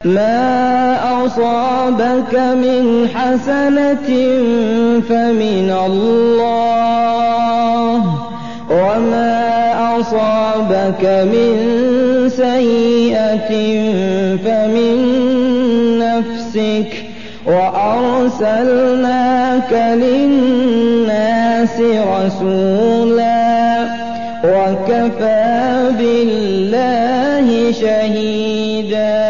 ما أصابك من حسنة فمن الله، وما أصابك من سيئة فمن نفسك، وأرسلناك للناس رسولا، وكفى بالله شهيدا.